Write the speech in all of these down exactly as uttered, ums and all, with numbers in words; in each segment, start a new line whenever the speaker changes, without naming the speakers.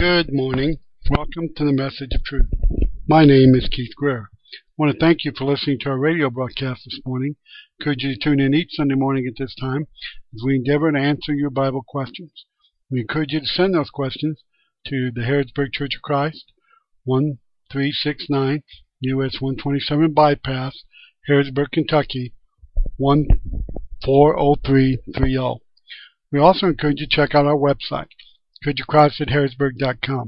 Good morning. Welcome to the Message of Truth. My name is Keith Greer. I want to thank you for listening to our radio broadcast this morning. I encourage you to tune in each Sunday morning at this time as we endeavor to answer your Bible questions. We encourage you to send those questions to the Harrodsburg Church of Christ, one three six nine U S one twenty-seven Bypass, Harrodsburg, Kentucky, one four zero three three zero. We also encourage you to check out our website, church of christ at harrodsburg dot com.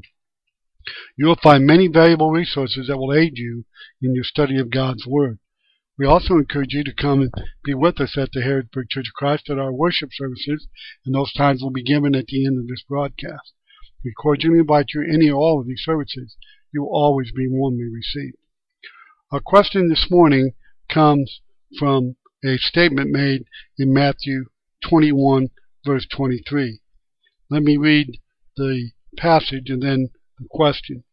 You will find many valuable resources that will aid you in your study of God's Word. We also encourage you to come and be with us at the Harrodsburg Church of Christ at our worship services, and those times will be given at the end of this broadcast. We cordially invite you to any or all of these services. You will always be warmly received. Our question this morning comes from a statement made in Matthew twenty-one, verse twenty-three. Let me read the passage and then the question.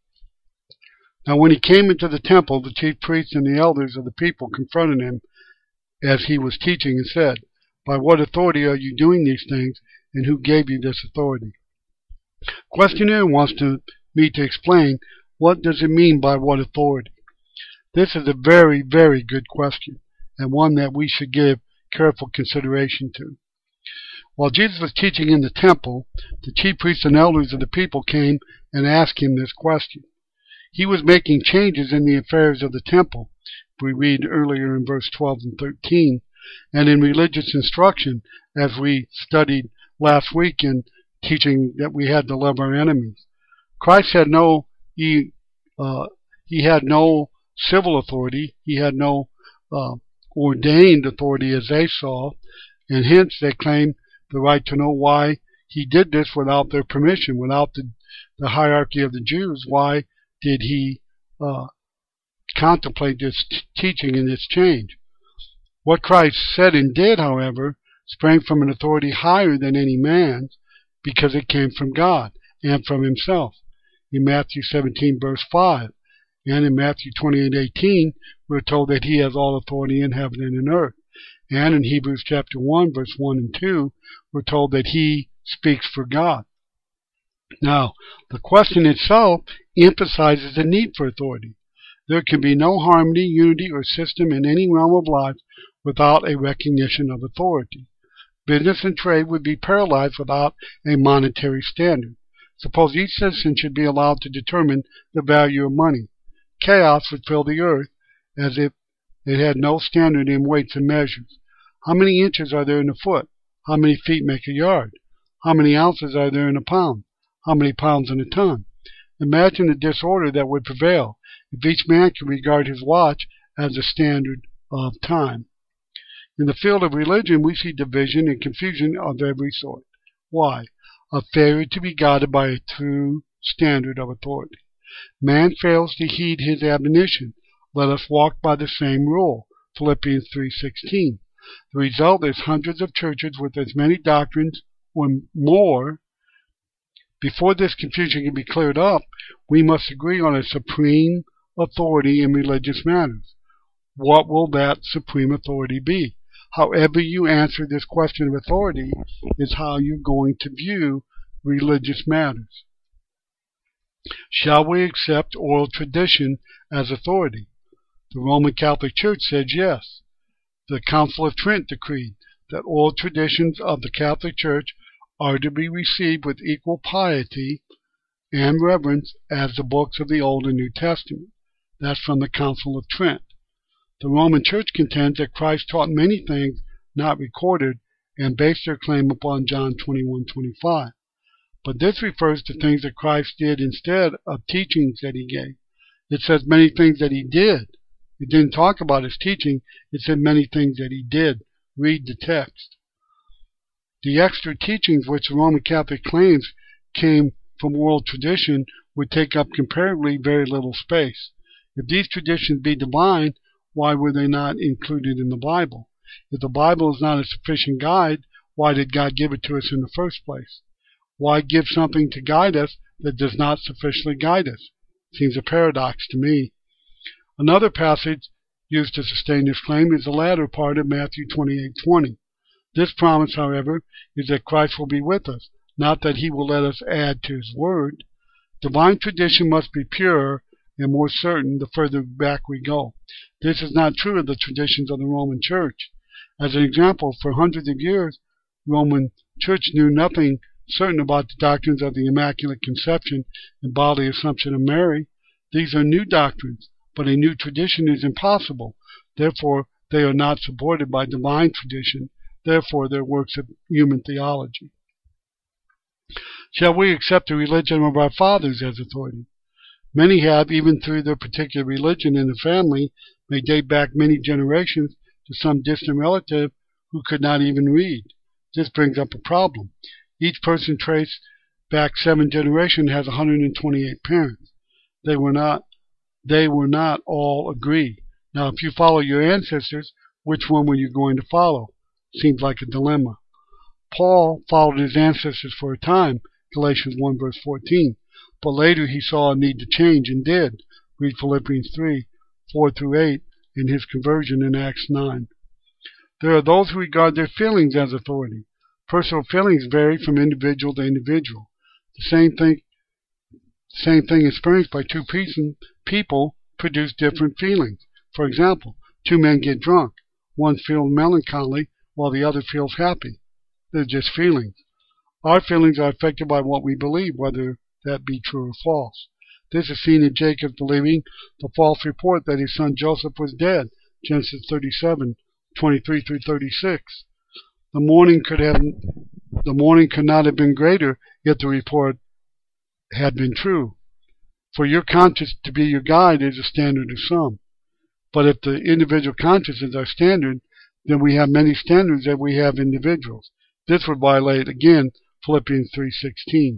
Now when he came into the temple, the chief priests and the elders of the people confronted him as he was teaching and said, "By what authority are you doing these things, and who gave you this authority?" Questioner wants to, me to explain, what does it mean by what authority? This is a very, very good question, and one that we should give careful consideration to. While Jesus was teaching in the temple, the chief priests and elders of the people came and asked him this question. He was making changes in the affairs of the temple, we read earlier in verse twelve and thirteen, and in religious instruction, as we studied last week in teaching that we had to love our enemies. Christ had no he uh, he had no civil authority. He had no uh, ordained authority as they saw, and hence they claimed the right to know why he did this without their permission, without the, the hierarchy of the Jews. Why did he uh, contemplate this t- teaching and this change? What Christ said and did, however, sprang from an authority higher than any man's, because it came from God and from himself. In Matthew seventeen, verse five, and in Matthew twenty-eight, eighteen, we're told that he has all authority in heaven and in earth. And in Hebrews chapter one, verse one and two, we're told that he speaks for God. Now, the question itself emphasizes the need for authority. There can be no harmony, unity, or system in any realm of life without a recognition of authority. Business and trade would be paralyzed without a monetary standard. Suppose each citizen should be allowed to determine the value of money. Chaos would fill the earth as if it had no standard in weights and measures. How many inches are there in a foot? How many feet make a yard? How many ounces are there in a pound? How many pounds in a ton? Imagine the disorder that would prevail if each man could regard his watch as a standard of time. In the field of religion, we see division and confusion of every sort. Why? A failure to be guided by a true standard of authority. Man fails to heed his admonition. Let us walk by the same rule. Philippians three sixteen. The result is hundreds of churches with as many doctrines or more. Before this confusion can be cleared up, we must agree on a supreme authority in religious matters. What will that supreme authority be? However you answer this question of authority is how you're going to view religious matters. Shall we accept oral tradition as authority? The Roman Catholic Church says yes. The Council of Trent decreed that oral traditions of the Catholic Church are to be received with equal piety and reverence as the books of the Old and New Testament. That's from the Council of Trent. The Roman Church contends that Christ taught many things not recorded and based their claim upon John twenty-one twenty-five. But this refers to things that Christ did instead of teachings that he gave. It says many things that he did. It didn't talk about his teaching. It said many things that he did. Read the text. The extra teachings which the Roman Catholic claims came from oral tradition would take up comparatively very little space. If these traditions be divine, why were they not included in the Bible? If the Bible is not a sufficient guide, why did God give it to us in the first place? Why give something to guide us that does not sufficiently guide us? Seems a paradox to me. Another passage used to sustain this claim is the latter part of Matthew twenty-eight twenty. This promise, however, is that Christ will be with us, not that he will let us add to his word. Divine tradition must be purer and more certain the further back we go. This is not true of the traditions of the Roman Church. As an example, for hundreds of years, Roman Church knew nothing certain about the doctrines of the Immaculate Conception and bodily Assumption of Mary. These are new doctrines, but a new tradition is impossible. Therefore, they are not supported by divine tradition. Therefore, they're works of human theology. Shall we accept the religion of our fathers as authority? Many have, even through their particular religion in the family, may date back many generations to some distant relative who could not even read. This brings up a problem. Each person traced back seven generations has one hundred twenty-eight parents. They were not, they were not all agree. Now, if you follow your ancestors, which one were you going to follow? Seems like a dilemma. Paul followed his ancestors for a time, Galatians one verse fourteen, but later he saw a need to change and did. Read Philippians three, four through eight, in his conversion in Acts nine. There are those who regard their feelings as authority. Personal feelings vary from individual to individual. The same thing, same thing experienced by two people produce different feelings. For example, two men get drunk. One feels melancholy while the other feels happy. They're just feelings. Our feelings are affected by what we believe, whether that be true or false. This is seen in Jacob believing the false report that his son Joseph was dead, Genesis thirty-seven, twenty-three through thirty-six. The mourning could have, the mourning could not have been greater if the report had been true. For your conscience to be your guide is a standard of some. But if the individual conscience is our standard, then we have many standards that we have individuals. This would violate, again, Philippians three sixteen.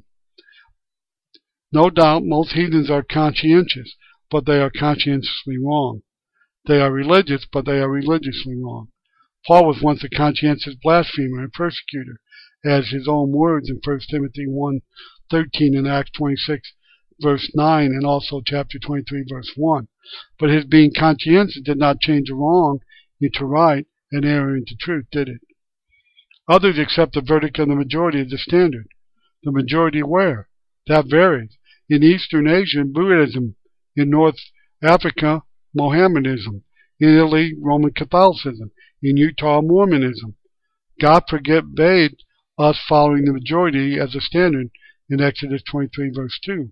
No doubt most heathens are conscientious, but they are conscientiously wrong. They are religious, but they are religiously wrong. Paul was once a conscientious blasphemer and persecutor, as his own words in First Timothy one thirteen and Acts twenty-six verse nine and also chapter twenty-three verse one. But his being conscientious did not change the wrong into right and error into truth, did it? Others accept the verdict of the majority as the standard. The majority where? That varies. In Eastern Asia, Buddhism. In North Africa, Mohammedanism. In Italy, Roman Catholicism. In Utah, Mormonism. God forbade us following the majority as a standard in Exodus twenty-three verse two.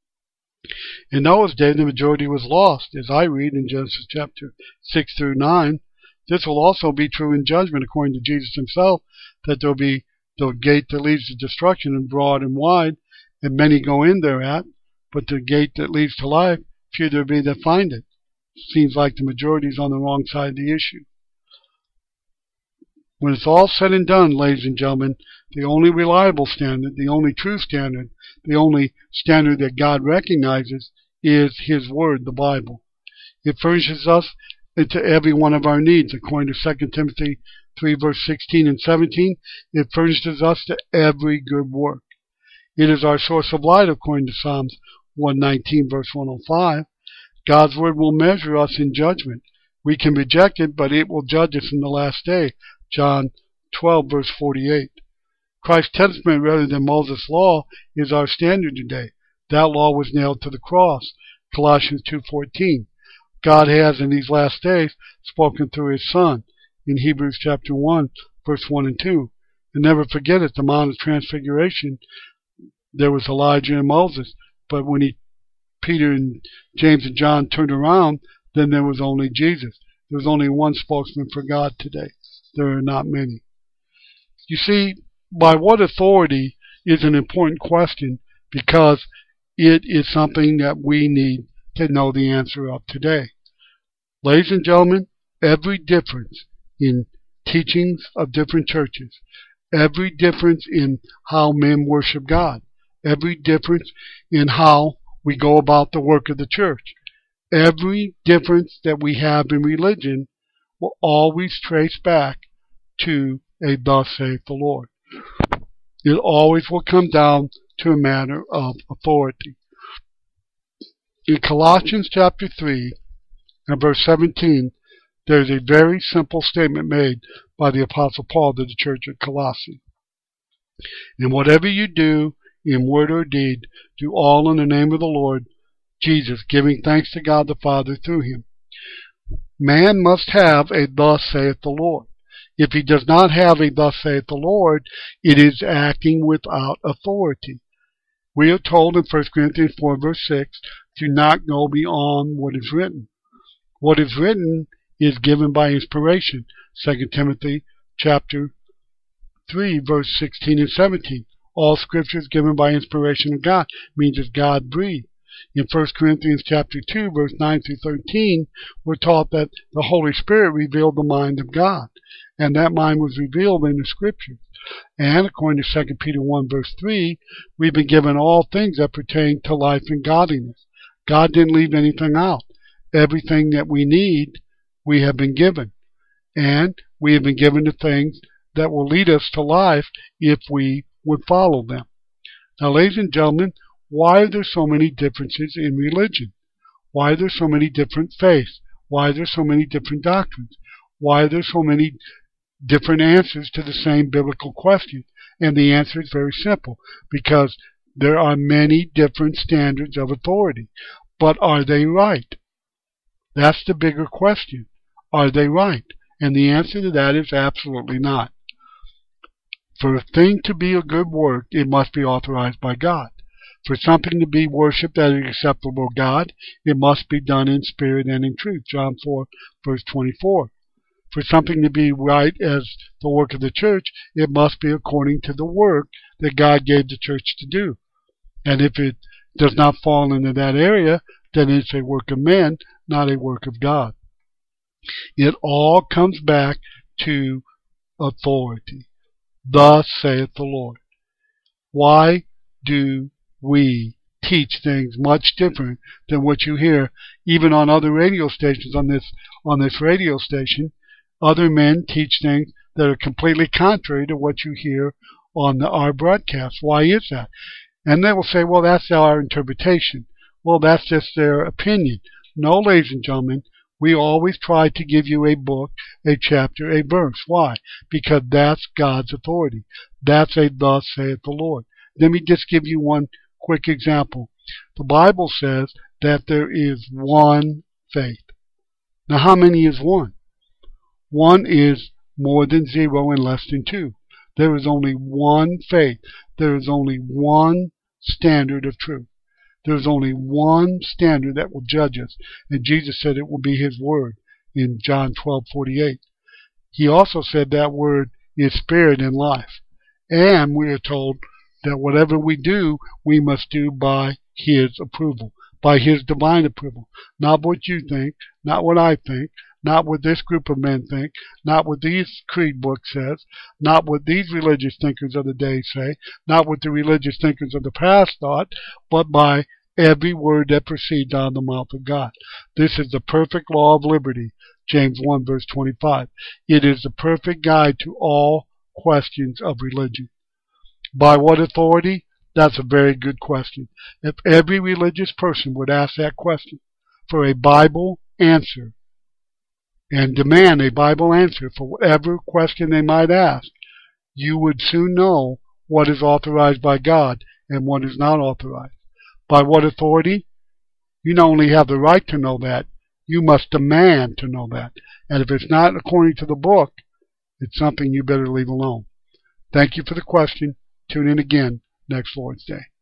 In Noah's day, the majority was lost, as I read in Genesis chapter six through nine. This will also be true in judgment, according to Jesus himself, that there will be the gate that leads to destruction and broad and wide, and many go in thereat, but the gate that leads to life, few there be that find it. Seems like the majority is on the wrong side of the issue. When it's all said and done, ladies and gentlemen, the only reliable standard, the only true standard, the only standard that God recognizes is His Word, the Bible. It furnishes us into every one of our needs, according to Second Timothy three verse sixteen and seventeen. It furnishes us to every good work. It is our source of light, according to Psalms one nineteen verse one oh five. God's Word will measure us in judgment. We can reject it, but it will judge us in the last day. John twelve verse forty-eight. Christ's testament rather than Moses' law is our standard today. That law was nailed to the cross. Colossians two fourteen. God has in these last days spoken through His Son in Hebrews chapter one verse one and two. And never forget at the Mount of Transfiguration there was Elijah and Moses, but when he, Peter and James and John turned around, then there was only Jesus. There was only one spokesman for God today. There are not many. You see, by what authority is an important question, because it is something that we need to know the answer of today. Ladies and gentlemen, every difference in teachings of different churches, every difference in how men worship God, every difference in how we go about the work of the church, every difference that we have in religion will always trace back to a thus saith the Lord. It always will come down to a matter of authority. In Colossians chapter three and verse seventeen, there is a very simple statement made by the Apostle Paul to the church at Colossae. And whatever you do in word or deed, do all in the name of the Lord Jesus, giving thanks to God the Father through him. Man must have a thus saith the Lord. If he does not have a thus saith the Lord, it is acting without authority. We are told in First Corinthians four verse six, do not go beyond what is written. What is written is given by inspiration. Second Timothy chapter three verse sixteen and seventeen. All scripture is given by inspiration of God, means it's God breathed. In First Corinthians chapter two verse nine through thirteen, we're taught that the Holy Spirit revealed the mind of God, and that mind was revealed in the scriptures. And according to Second Peter one verse three, we've been given all things that pertain to life and godliness. God didn't leave anything out. Everything that we need, we have been given. And we have been given the things that will lead us to life if we would follow them. Now, ladies and gentlemen, why are there so many differences in religion? Why are there so many different faiths? Why are there so many different doctrines? Why are there so many different answers to the same biblical question? And the answer is very simple, because there are many different standards of authority. But are they right? That's the bigger question. Are they right? And the answer to that is absolutely not. For a thing to be a good work, it must be authorized by God. For something to be worshipped as acceptable to God, it must be done in spirit and in truth. John four, verse twenty-four. For something to be right as the work of the church, it must be according to the work that God gave the church to do. And if it does not fall into that area, then it's a work of men, not a work of God. It all comes back to authority. Thus saith the Lord. Why do we teach things much different than what you hear even on other radio stations? On this on this radio station, other men teach things that are completely contrary to what you hear on the, our broadcast. Why is that? And they will say, well, that's our interpretation. Well, that's just their opinion. No, ladies and gentlemen, we always try to give you a book, a chapter, a verse. Why? Because that's God's authority. That's a thus saith the Lord. Let me just give you one quick example. The Bible says that there is one faith. Now, how many is one? One is more than zero and less than two. There is only one faith. There is only one standard of truth. There is only one standard that will judge us. And Jesus said it will be his word in John twelve forty-eight. He also said that word is spirit and life. And we are told that whatever we do, we must do by his approval, by his divine approval. Not what you think, not what I think, not what this group of men think, not what these creed book says, not what these religious thinkers of the day say, not what the religious thinkers of the past thought, but by every word that proceeds out of the mouth of God. This is the perfect law of liberty, James one verse twenty-five. It is the perfect guide to all questions of religion. By what authority? That's a very good question. If every religious person would ask that question for a Bible answer, and demand a Bible answer for whatever question they might ask, you would soon know what is authorized by God and what is not authorized. By what authority? You not only have the right to know that, you must demand to know that. And if it's not according to the book, it's something you better leave alone. Thank you for the question. Tune in again next Lord's Day.